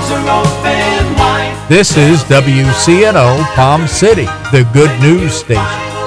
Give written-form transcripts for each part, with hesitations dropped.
arms are open wide. This is WCNO Palm City, the good news station.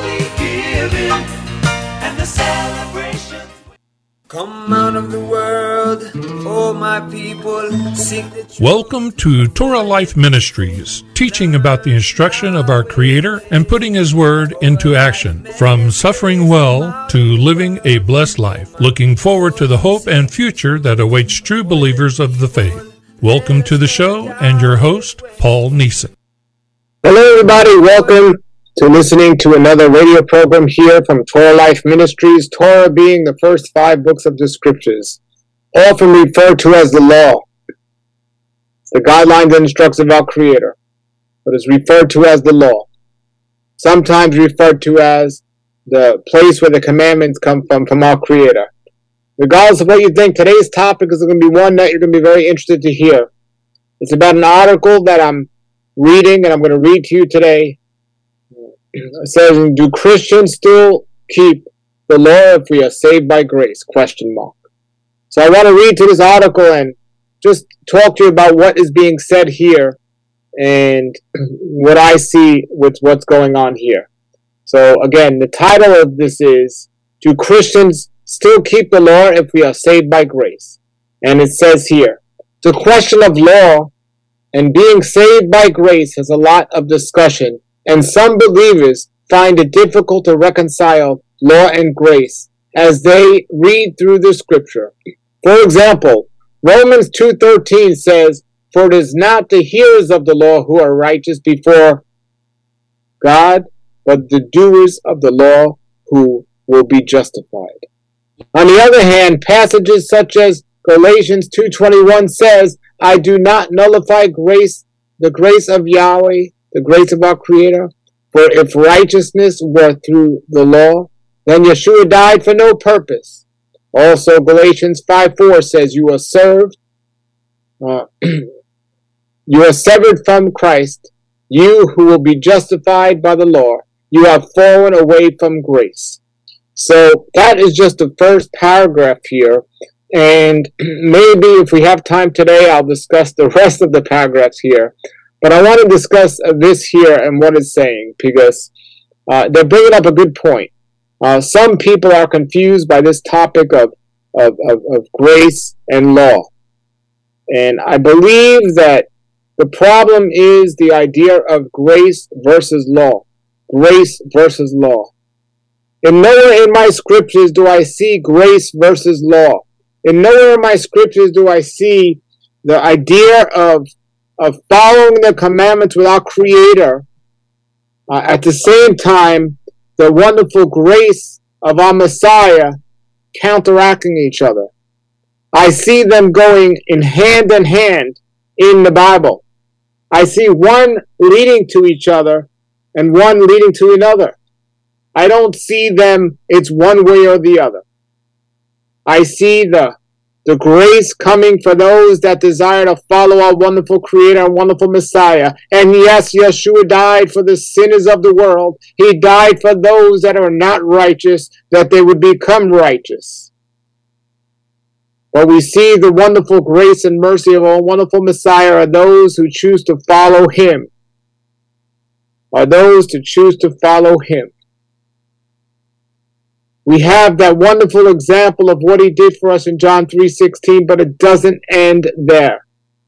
Come out of the world, oh my people, sing the truth. Welcome to Torah Life Ministries, teaching about the instruction of our Creator and putting His Word into action, from suffering well to living a blessed life, looking forward to the hope and future that awaits true believers of the faith. Welcome to the show, and your host, Paul Neeson. Hello everybody, welcome to listening to another radio program here from Torah Life Ministries, Torah being the first 5 books of the Scriptures, often referred to as the law, the guidelines and instructions of our Creator, but is referred to as the law, sometimes referred to as the place where the commandments come from our Creator. Regardless of what you think, today's topic is going to be one that you're going to be very interested to hear. It's about an article that I'm reading, and I'm going to read to you today. It says, do Christians still keep the law if we are saved by grace? ? So I want to read to this article and just talk to you about what is being said here and what I see with what's going on here. So again, the title of this is, do Christians still keep the law if we are saved by grace? And it says here, the question of law and being saved by grace has a lot of discussion, and some believers find it difficult to reconcile law and grace as they read through the scripture. For example, Romans 2:13 says, for it is not the hearers of the law who are righteous before God, but the doers of the law who will be justified. On the other hand, passages such as Galatians 2:21 says, I do not nullify grace, the grace of Yahweh, the grace of our Creator. For if righteousness were through the law, then Yeshua died for no purpose. Also, Galatians 5:4 says, you are severed from Christ, you who will be justified by the law. You have fallen away from grace. So that is just the first paragraph here. And maybe if we have time today, I'll discuss the rest of the paragraphs here. But I want to discuss this here and what it's saying, because they're bringing up a good point. Some people are confused by this topic of grace and law. And I believe that the problem is the idea of grace versus law. Grace versus law. And nowhere in my scriptures do I see grace versus law. And nowhere in my scriptures do I see the idea of following the commandments with our Creator, at the same time, the wonderful grace of our Messiah counteracting each other. I see them going in hand in the Bible. I see one leading to each other and one leading to another. I don't see them, it's one way or the other. I see the grace coming for those that desire to follow our wonderful Creator and wonderful Messiah. And yes, Yeshua died for the sinners of the world. He died for those that are not righteous, that they would become righteous. But we see the wonderful grace and mercy of our wonderful Messiah are those who choose to follow Him. Are those to choose to follow Him. We have that wonderful example of what He did for us in John 3:16, but it doesn't end there.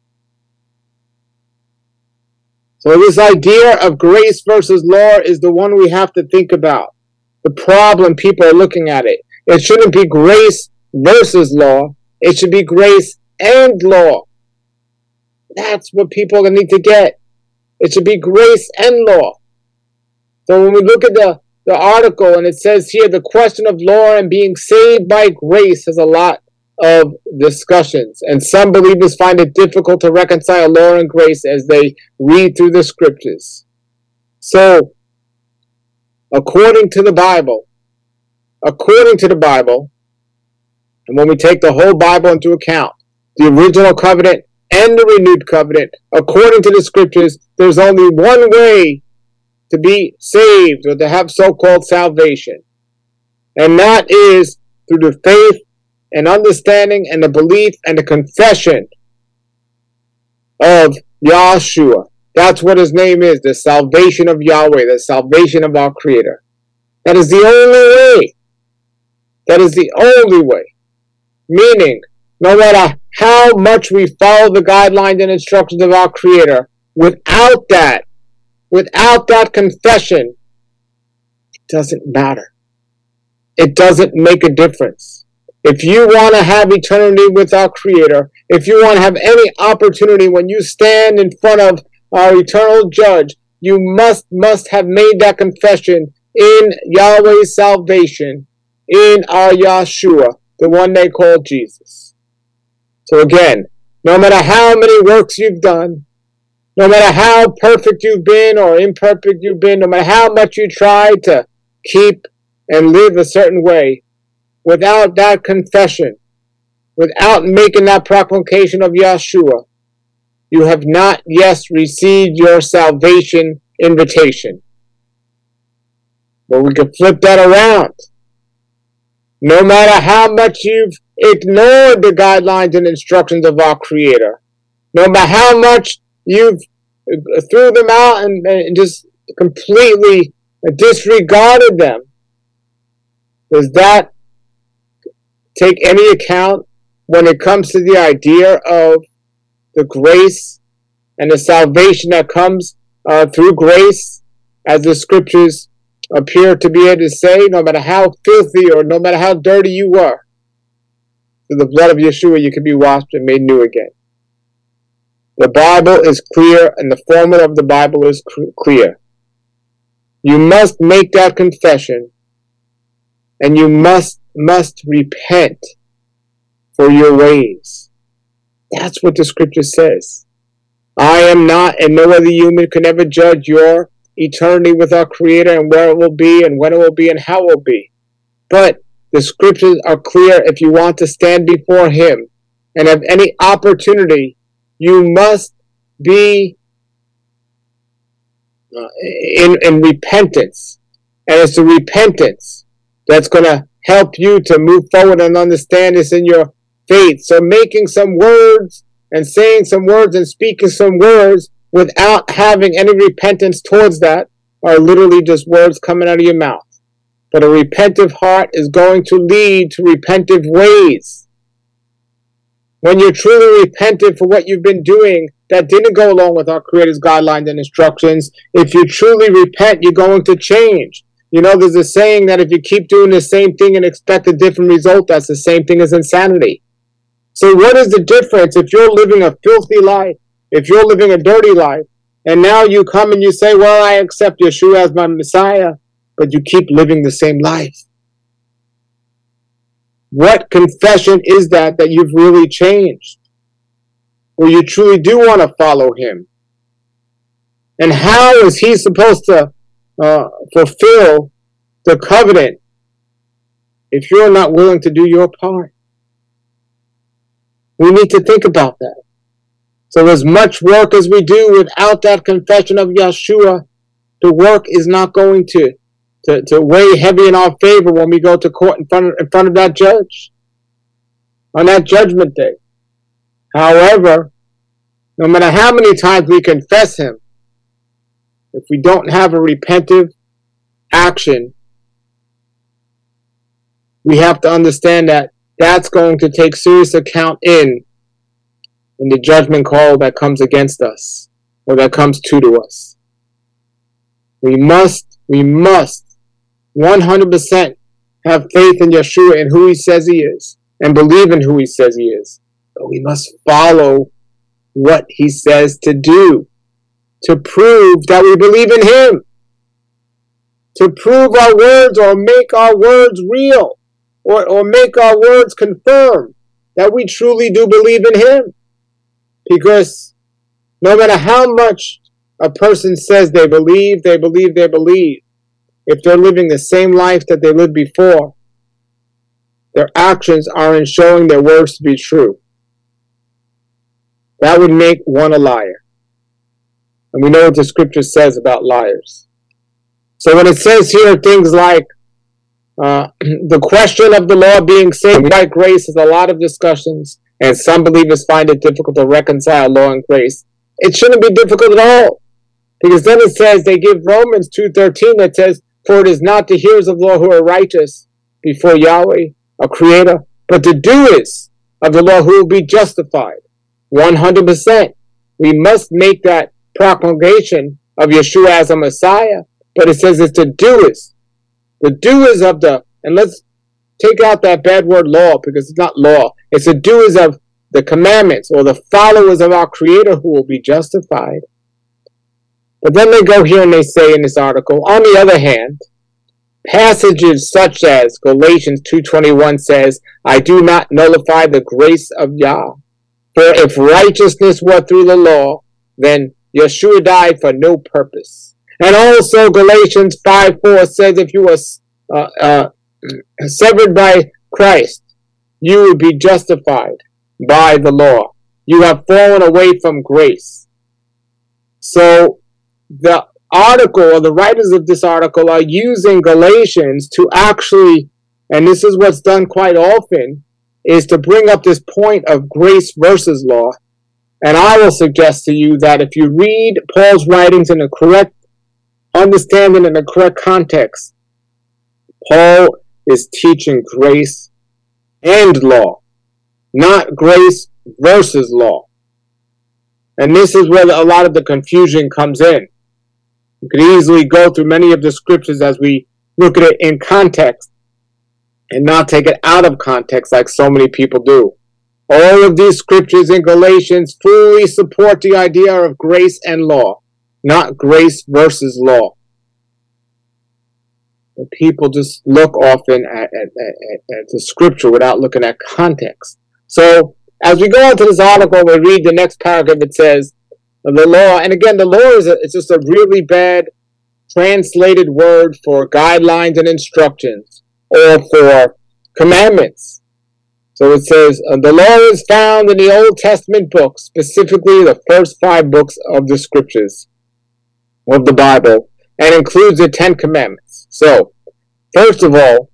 So this idea of grace versus law is the one we have to think about. The problem people are looking at it. It shouldn't be grace versus law. It should be grace and law. That's what people need to get. It should be grace and law. So when we look at the article, and it says here, the question of law and being saved by grace has a lot of discussions, and some believers find it difficult to reconcile law and grace as they read through the scriptures. So, according to the Bible, and when we take the whole Bible into account, the original covenant and the renewed covenant, according to the scriptures, there's only one way to be saved or to have so-called salvation. And that is through the faith and understanding and the belief and the confession of Yahshua. That's what his name is, the salvation of Yahweh, the salvation of our Creator. That is the only way. That is the only way. Meaning, no matter how much we follow the guidelines and instructions of our Creator, without that confession, it doesn't matter. It doesn't make a difference. If you want to have eternity with our Creator, if you want to have any opportunity when you stand in front of our eternal judge, you must have made that confession in Yahweh's salvation, in our Yahshua, the one they call Jesus. So again, no matter how many works you've done, no matter how perfect you've been or imperfect you've been, no matter how much you try to keep and live a certain way, without that confession, without making that proclamation of Yahshua, you have not yet received your salvation invitation. But we can flip that around. No matter how much you've ignored the guidelines and instructions of our Creator, no matter how much you've threw them out and just completely disregarded them, does that take any account when it comes to the idea of the grace and the salvation that comes through grace, as the scriptures appear to be able to say? No matter how filthy or no matter how dirty you were, through the blood of Yeshua you can be washed and made new again. The Bible is clear, and the formula of the Bible is clear. You must make that confession, and you must repent for your ways. That's what the scripture says. I am not, and no other human can ever judge your eternity with our Creator and where it will be and when it will be and how it will be. But the scriptures are clear. If you want to stand before Him and have any opportunity, you must be in repentance. And it's the repentance that's going to help you to move forward and understand this in your faith. So making some words and saying some words and speaking some words without having any repentance towards that are literally just words coming out of your mouth. But a repentive heart is going to lead to repentive ways. When you're truly repentant for what you've been doing that didn't go along with our Creator's guidelines and instructions, if you truly repent, you're going to change. You know, there's a saying that if you keep doing the same thing and expect a different result, that's the same thing as insanity. So what is the difference if you're living a filthy life, if you're living a dirty life, and now you come and you say, well, I accept Yeshua as my Messiah, but you keep living the same life? What confession is that you've really changed? Or you truly do want to follow Him? And how is He supposed to fulfill the covenant if you're not willing to do your part? We need to think about that. So as much work as we do without that confession of Yeshua, the work is not going to weigh heavy in our favor when we go to court in front of that judge on that judgment day. However, no matter how many times we confess Him, if we don't have a repentive action, we have to understand that that's going to take serious account in the judgment call that comes against us or that comes to us. We must 100% have faith in Yeshua and who He says He is and believe in who He says He is. But we must follow what He says to do to prove that we believe in Him, to prove our words or make our words real or make our words confirm that we truly do believe in Him. Because no matter how much a person says they believe, if they're living the same life that they lived before, their actions aren't showing their words to be true. That would make one a liar. And we know what the scripture says about liars. So when it says here things like the question of the law being saved by grace is a lot of discussions, and some believers find it difficult to reconcile law and grace. it shouldn't be difficult at all. Because then it says, they give Romans 2:13 that says, for it is not the hearers of the law who are righteous before Yahweh, our Creator, but the doers of the law who will be justified. 100%. We must make that proclamation of Yeshua as a Messiah, but it says it's the doers. The doers of and let's take out that bad word law, because it's not law. It's the doers of the commandments, or the followers of our Creator who will be justified. But then they go here and they say in this article, on the other hand, passages such as Galatians 2:21 says, I do not nullify the grace of Yah. For if righteousness were through the law, then Yeshua died for no purpose. And also Galatians 5:4 says, if you were severed by Christ, you would be justified by the law. You have fallen away from grace. So the article, or the writers of this article, are using Galatians to actually, and this is what's done quite often, is to bring up this point of grace versus law. And I will suggest to you that if you read Paul's writings in a correct understanding, in a correct context, Paul is teaching grace and law, not grace versus law. And this is where a lot of the confusion comes in. You could easily go through many of the scriptures as we look at it in context and not take it out of context like so many people do. All of these scriptures in Galatians fully support the idea of grace and law, not grace versus law. But people just look often at the scripture without looking at context. So as we go into this article, we read the next paragraph. It says, the law, and again, the law it's just a really bad translated word for guidelines and instructions, or for commandments. So it says, the law is found in the Old Testament books, specifically the first 5 books of the scriptures of the Bible, and includes the 10 commandments. So, first of all,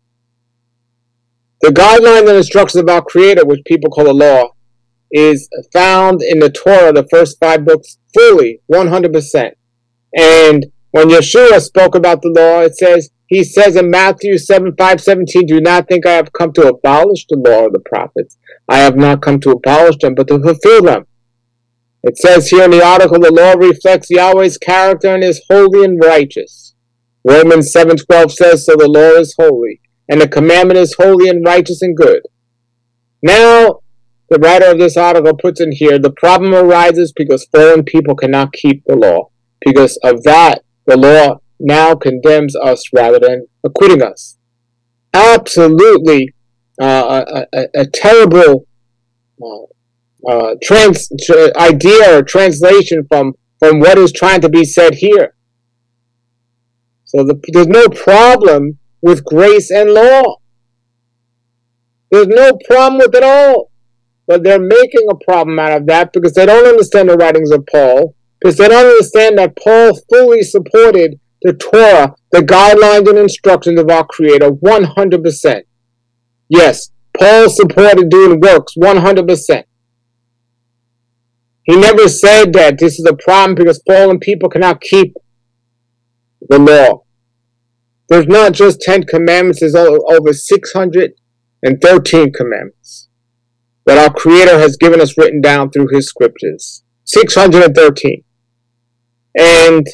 the guidelines and instructions of our Creator, which people call the law, is found in the Torah, the first 5 books, fully, 100%. And when Yeshua spoke about the law, he says in Matthew 7:5-17, do not think I have come to abolish the law of the prophets. I have not come to abolish them, but to fulfill them. It says here in the article, the law reflects Yahweh's character and is holy and righteous. Romans 7:12 says, so the law is holy, and the commandment is holy and righteous and good. Now, the writer of this article puts in here, the problem arises because fallen people cannot keep the law. Because of that, the law now condemns us rather than acquitting us. Absolutely a terrible idea or translation from what is trying to be said here. So there's no problem with grace and law. There's no problem with it all. But they're making a problem out of that because they don't understand the writings of Paul, because they don't understand that Paul fully supported the Torah, the guidelines and instructions of our Creator, 100%. Yes, Paul supported doing works, 100%. He never said that this is a problem because fallen people cannot keep the law. There's not just 10 commandments, there's over 613 commandments that our Creator has given us written down through His scriptures. 613. And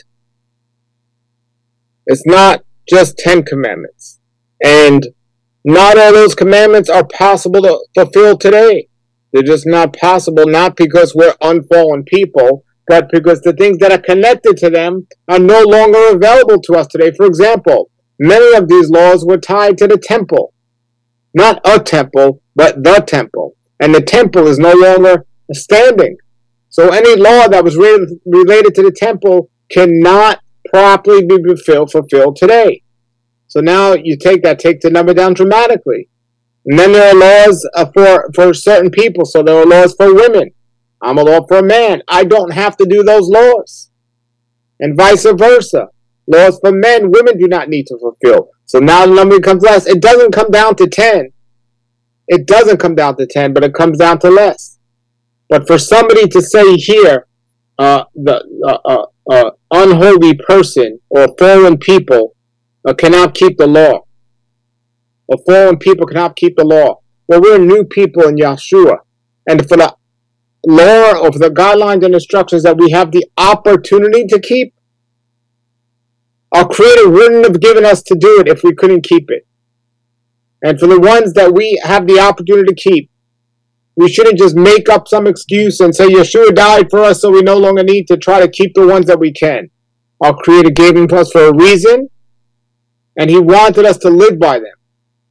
it's not just 10 commandments. And not all those commandments are possible to fulfill today. They're just not possible, not because we're unfallen people, but because the things that are connected to them are no longer available to us today. For example, many of these laws were tied to the temple. Not a temple, but the temple. And the temple is no longer standing. So any law that was related to the temple cannot properly be fulfilled today. So now you take the number down dramatically. And then there are laws for certain people. So there are laws for women. I'm a law for a man. I don't have to do those laws. And vice versa. Laws for men, women do not need to fulfill. So now the number becomes less. It doesn't come down to 10. It doesn't come down to 10, but it comes down to less. But for somebody to say here the unholy person or foreign people cannot keep the law. Or foreign people cannot keep the law. Well, we're new people in Yeshua. And for the law or for the guidelines and instructions that we have the opportunity to keep, our Creator wouldn't have given us to do it if we couldn't keep it. And for the ones that we have the opportunity to keep, we shouldn't just make up some excuse and say Yeshua died for us so we no longer need to try to keep the ones that we can. Our Creator gave them to us for a reason, and He wanted us to live by them.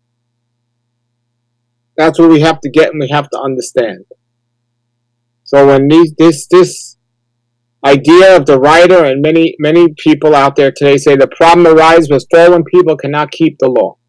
That's what we have to get and we have to understand. So when this idea of the writer and many people out there today say the problem arises was fallen people cannot keep the law.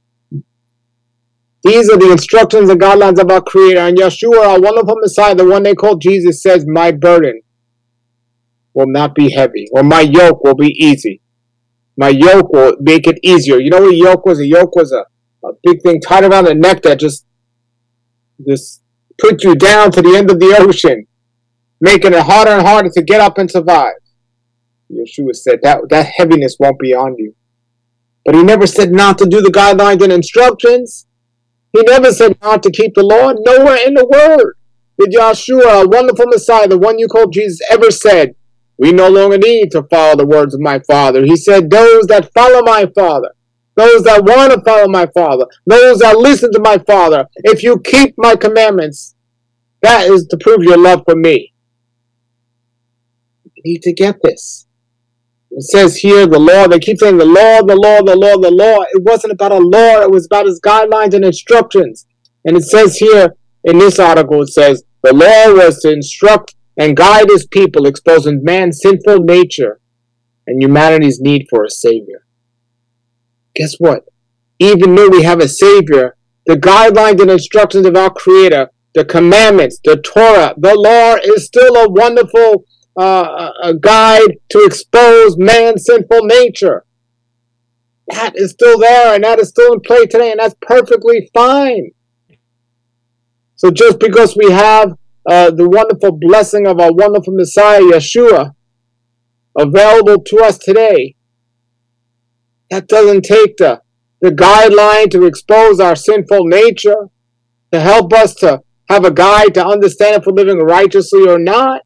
These are the instructions and guidelines of our Creator. And Yeshua, our wonderful Messiah, the one they call Jesus, says, my burden will not be heavy, or my yoke will be easy. My yoke will make it easier. You know what a yoke was? A yoke was a big thing tied around the neck that just put you down to the end of the ocean, making it harder and harder to get up and survive. Yeshua said that heaviness won't be on you. But He never said not to do the guidelines and instructions. He never said not to keep the law. Nowhere in the Word did Yeshua, a wonderful Messiah, the one you call Jesus, ever said, we no longer need to follow the words of my Father. He said, those that follow my Father, those that want to follow my Father, those that listen to my Father, if you keep my commandments, that is to prove your love for me. You need to get this. It says here, the law, they keep saying the law, the law, the law, the law. It wasn't about a law, it was about His guidelines and instructions. And it says here in this article, it says, the law was to instruct and guide His people, exposing man's sinful nature and humanity's need for a Savior. Guess what? Even though we have a Savior, the guidelines and instructions of our Creator, the commandments, the Torah, the law is still a wonderful a guide to expose man's sinful nature. That is still there, and that is still in play today, and that's perfectly fine. So just because we have the wonderful blessing of our wonderful Messiah, Yeshua, available to us today, that doesn't take the guideline to expose our sinful nature, to help us to have a guide to understand if we're living righteously or not.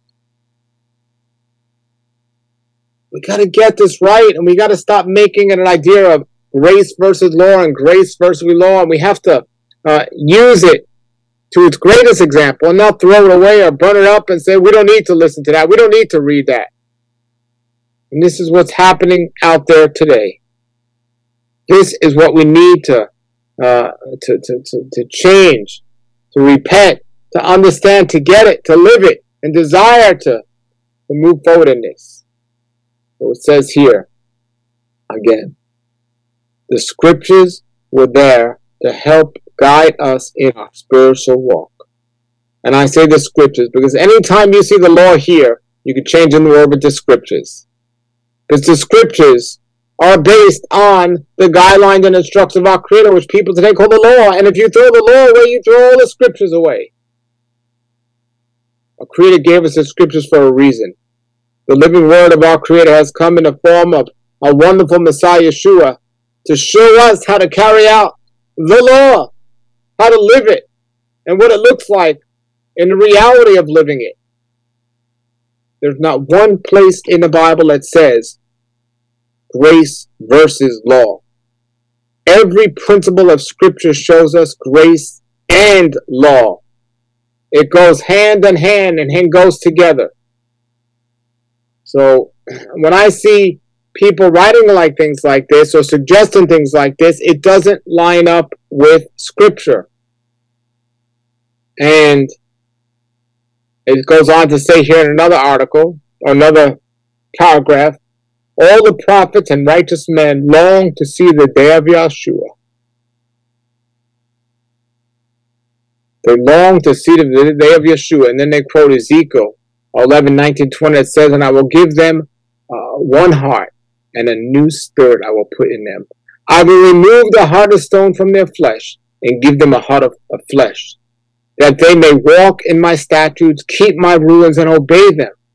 We got to get this right, and we got to stop making it an idea of grace versus law and grace versus law, and we have to use it to its greatest example and not throw it away or burn it up and say, we don't need to listen to that. We don't need to read that. And this is what's happening out there today. This is what we need to change, to repent, to understand, to get it, to live it, and desire to move forward in this. So it says here, again, the scriptures were there to help guide us in our spiritual walk. And I say the scriptures because anytime you see the law here, you can change in the word with the scriptures. Because the scriptures are based on the guidelines and instructions of our Creator, which people today call the law. And if you throw the law away, you throw all the scriptures away. Our Creator gave us the scriptures for a reason. The living word of our Creator has come in the form of a wonderful Messiah, Yeshua, to show us how to carry out the law, how to live it, and what it looks like in the reality of living it. There's not one place in the Bible that says grace versus law. Every principle of Scripture shows us grace and law. It goes hand in hand and goes together. So when I see people writing like things like this or suggesting things like this, it doesn't line up with Scripture. And it goes on to say here in another article, or another paragraph, all the prophets and righteous men long to see the day of Yeshua. They long to see the day of Yeshua. And then they quote Ezekiel 11:19-20. It says, and I will give them one heart, and a new spirit I will put in them. I will remove the heart of stone from their flesh, and give them a heart of flesh, that they may walk in my statutes, keep my rulings, and obey them.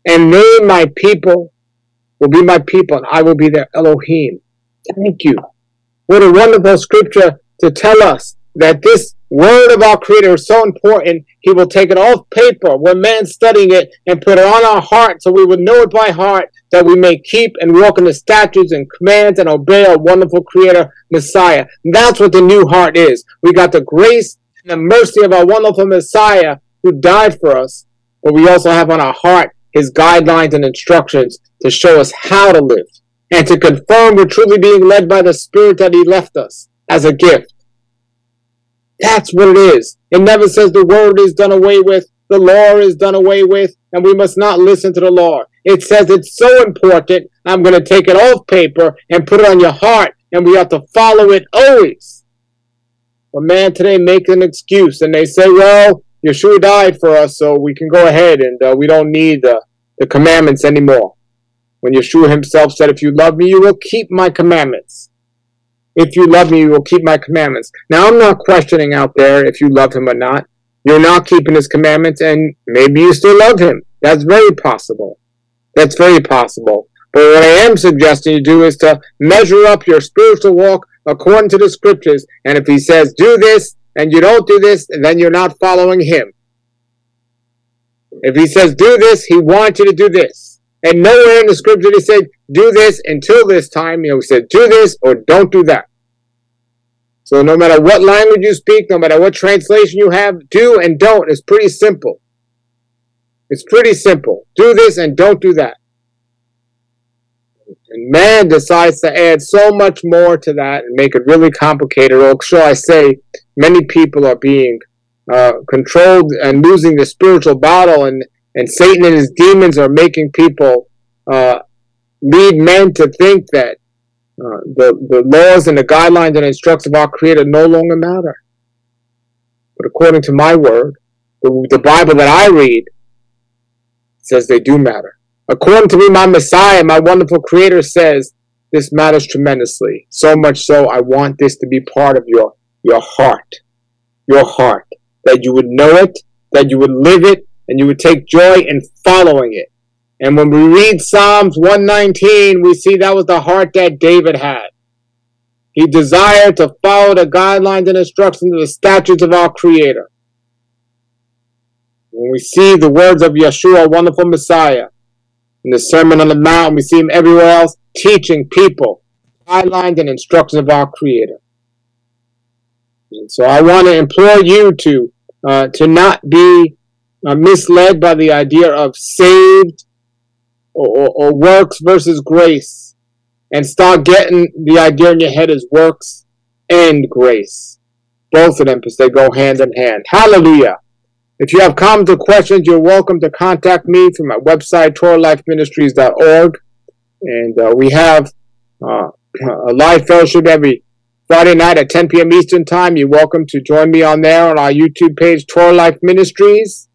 and they, my people, will be my people, and I will be their Elohim. Thank you. What a wonderful scripture to tell us that this word of our Creator is so important. He will take it off paper when man's studying it and put it on our heart so we would know it by heart, that we may keep and walk in the statutes and commands and obey our wonderful Creator, Messiah. That's what the new heart is. We got the grace and the mercy of our wonderful Messiah who died for us, but we also have on our heart his guidelines and instructions to show us how to live and to confirm we're truly being led by the Spirit that he left us as a gift. That's what it is. It never says the word is done away with, the law is done away with, and we must not listen to the law. It says it's so important, I'm going to take it off paper and put it on your heart, and we have to follow it always. But man today make an excuse, and they say, well, Yeshua died for us, so we can go ahead, and we don't need the commandments anymore. When Yeshua himself said, if you love me, you will keep my commandments. If you love me, you will keep my commandments. Now, I'm not questioning out there if you love him or not. You're not keeping his commandments, and maybe you still love him. That's very possible. That's very possible. But what I am suggesting you do is to measure up your spiritual walk according to the scriptures. And if he says, do this, and you don't do this, then you're not following him. If he says, do this, he wants you to do this. And nowhere in the scripture he said, do this until this time. He said, do this or don't do that. So no matter what language you speak, no matter what translation you have, do and don't is pretty simple. It's pretty simple. Do this and don't do that. And man decides to add so much more to that and make it really complicated. Or shall I say, many people are being controlled and losing the spiritual battle, and Satan and his demons are making people lead men to think that the laws and the guidelines and instructions of our Creator no longer matter. But according to my word, the Bible that I read says they do matter. According to me, my Messiah, my wonderful Creator says this matters tremendously. So much so, I want this to be part of your heart. Your heart. That you would know it, that you would live it, and you would take joy in following it. And when we read Psalms 119, we see that was the heart that David had. He desired to follow the guidelines and instructions of the statutes of our Creator. When we see the words of Yeshua, wonderful Messiah, in the Sermon on the Mount, we see him everywhere else teaching people guidelines and instructions of our Creator. And so I want to implore you to not be misled by the idea of saved or works versus grace, and start getting the idea in your head as works and grace. Both of them, because they go hand in hand. Hallelujah. If you have comments or questions, you're welcome to contact me through my website, TorahLifeMinistries.org. And we have a live fellowship every Friday night at 10 p.m. Eastern Time. You're welcome to join me on there on our YouTube page, Torah Life Ministries.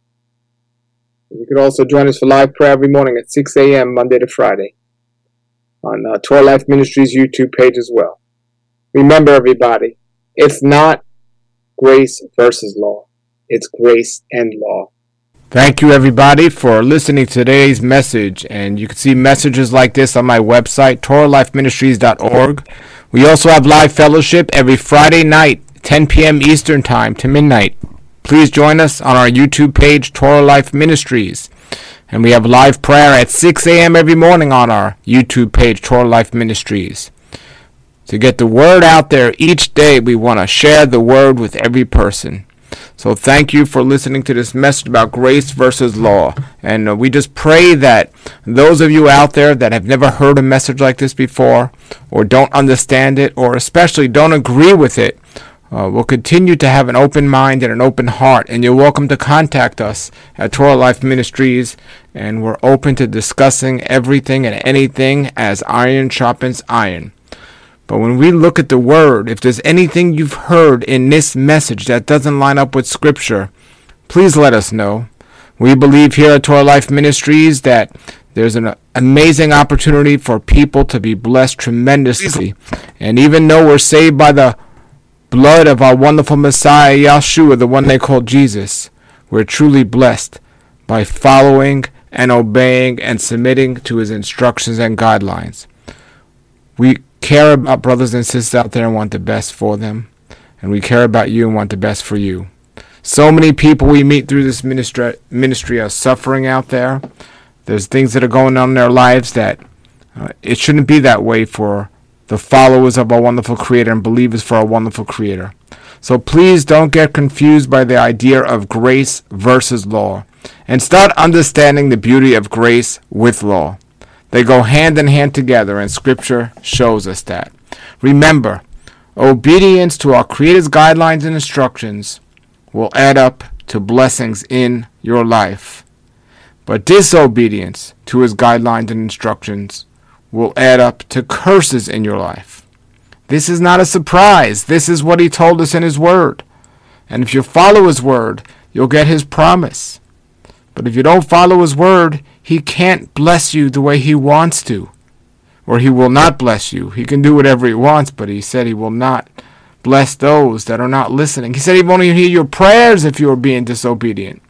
You can also join us for live prayer every morning at 6 a.m. Monday to Friday on Torah Life Ministries YouTube page as well. Remember, everybody, it's not grace versus law. It's grace and law. Thank you, everybody, for listening to today's message. And you can see messages like this on my website, TorahLifeMinistries.org. We also have live fellowship every Friday night, 10 p.m. Eastern Time to midnight. Please join us on our YouTube page, Torah Life Ministries. And we have live prayer at 6 a.m. every morning on our YouTube page, Torah Life Ministries. To get the word out there each day, we want to share the word with every person. So thank you for listening to this message about grace versus law. And we just pray that those of you out there that have never heard a message like this before, or don't understand it, or especially don't agree with it, will continue to have an open mind and an open heart. And you're welcome to contact us at Torah Life Ministries. And we're open to discussing everything and anything as iron sharpens iron. But when we look at the Word, if there's anything you've heard in this message that doesn't line up with Scripture, please let us know. We believe here at Torah Life Ministries that there's an amazing opportunity for people to be blessed tremendously. And even though we're saved by the blood of our wonderful Messiah, Yeshua, the one they call Jesus, we're truly blessed by following and obeying and submitting to his instructions and guidelines. We care about brothers and sisters out there and want the best for them. And we care about you and want the best for you. So many people we meet through this ministry are suffering out there. There's things that are going on in their lives that it shouldn't be that way for the followers of our wonderful Creator and believers for our wonderful Creator. So please don't get confused by the idea of grace versus law, and start understanding the beauty of grace with law. They go hand in hand together, and Scripture shows us that. Remember, obedience to our Creator's guidelines and instructions will add up to blessings in your life. But disobedience to his guidelines and instructions will add up to curses in your life. This is not a surprise. This is what he told us in his word. And if you follow his word, you'll get his promise. But if you don't follow his word, he can't bless you the way he wants to. Or he will not bless you. He can do whatever he wants, but he said he will not bless those that are not listening. He said he won't even hear your prayers if you are being disobedient.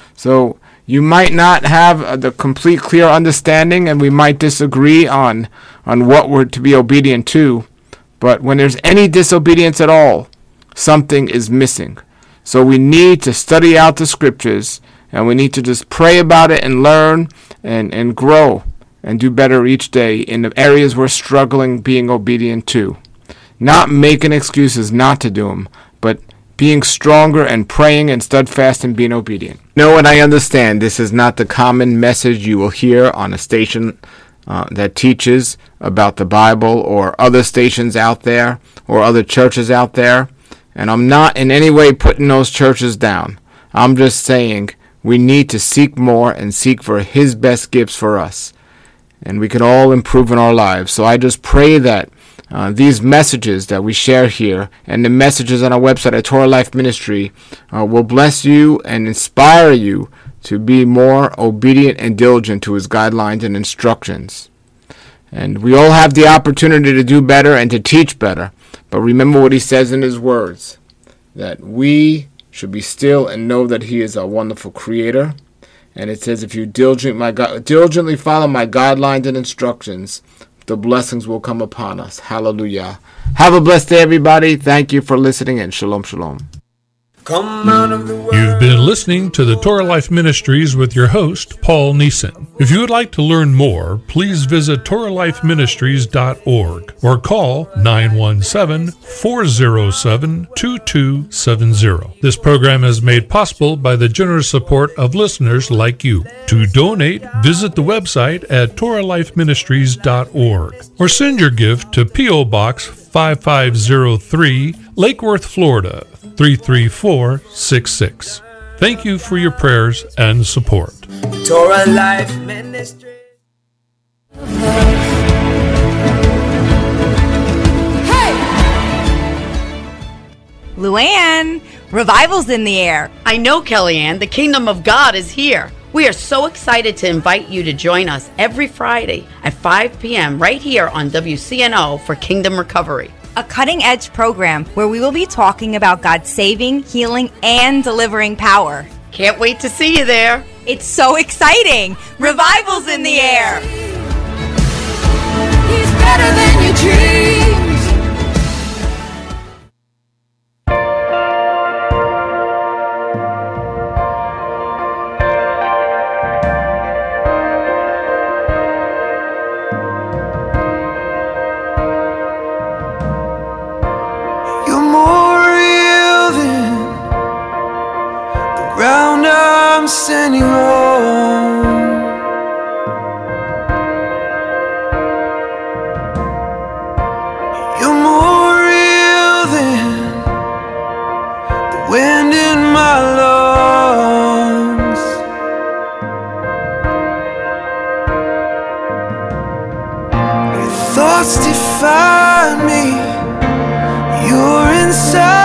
So you might not have the complete clear understanding, and we might disagree on what we're to be obedient to. But when there's any disobedience at all, something is missing. So we need to study out the Scriptures, and we need to just pray about it and learn and grow and do better each day in the areas we're struggling being obedient to. Not making excuses not to do them, but being stronger and praying and steadfast and being obedient. No, and I understand this is not the common message you will hear on a station that teaches about the Bible, or other stations out there, or other churches out there. And I'm not in any way putting those churches down. I'm just saying we need to seek more and seek for his best gifts for us. And we can all improve in our lives. So I just pray that these messages that we share here and the messages on our website at Torah Life Ministry will bless you and inspire you to be more obedient and diligent to his guidelines and instructions. And we all have the opportunity to do better and to teach better. But remember what he says in his words, that we should be still and know that he is our wonderful Creator. And it says, if you diligently follow my guidelines and instructions, the blessings will come upon us. Hallelujah. Have a blessed day, everybody. Thank you for listening, and shalom, shalom. Come out of the world. You've been listening to the Torah Life Ministries with your host, Paul Neeson. If you would like to learn more, please visit TorahLifeMinistries.org or call 917-407-2270. This program is made possible by the generous support of listeners like you. To donate, visit the website at TorahLifeMinistries.org or send your gift to P.O. Box 5503, Lake Worth, Florida 33466. Thank you for your prayers and support. Torah Life Ministry. Luann, revival's in the air. I know, Kellyanne. The kingdom of God is here. We are so excited to invite you to join us every Friday at 5 p.m. right here on WCNO for Kingdom Recovery. A cutting-edge program where we will be talking about God's saving, healing, and delivering power. Can't wait to see you there. It's so exciting! Revival's in the air! He's better than your dreams. You're more real than the ground I'm standing on. You're more real than the wind in my lungs. Your thoughts define me. You're inside